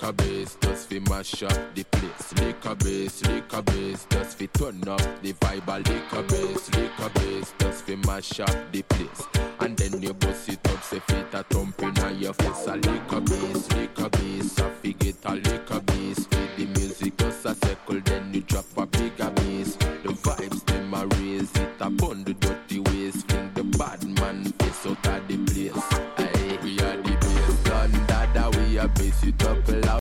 liquor bass, just fi mash up the place. Liquor bass, just fi turn up the vibe. Liquor bass, just fi mash up the place. And then you bust it up, say fit a thump in your face. A liquor bass, a fi get a liquor bass. Fit the music just a circle, then you drop a bigger bass. The vibes them a raise it upon the dirty ways. Fling the bad man face out of the place. Aye, we are the bass done, dada we a bass it up loud.